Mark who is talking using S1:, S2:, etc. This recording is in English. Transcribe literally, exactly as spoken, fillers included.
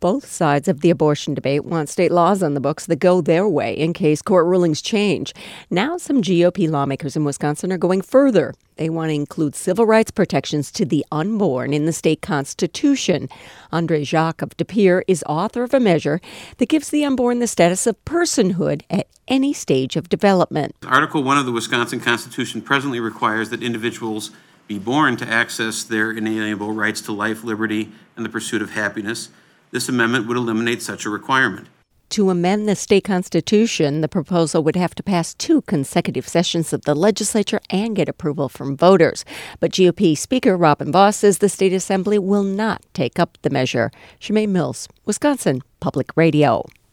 S1: Both sides of the abortion debate want state laws on the books that go their way in case court rulings change. Now some G O P lawmakers in Wisconsin are going further. They want to include civil rights protections to the unborn in the state constitution. Andre Jacques of De Pere is author of a measure that gives the unborn the status of personhood at any stage of development.
S2: Article one of the Wisconsin Constitution presently requires that individuals be born to access their inalienable rights to life, liberty, and the pursuit of happiness. This amendment would eliminate such a requirement.
S1: To amend the state constitution, the proposal would have to pass two consecutive sessions of the legislature and get approval from voters. But G O P Speaker Robin Vos says the state assembly will not take up the measure. Shemaine Mills, Wisconsin Public Radio.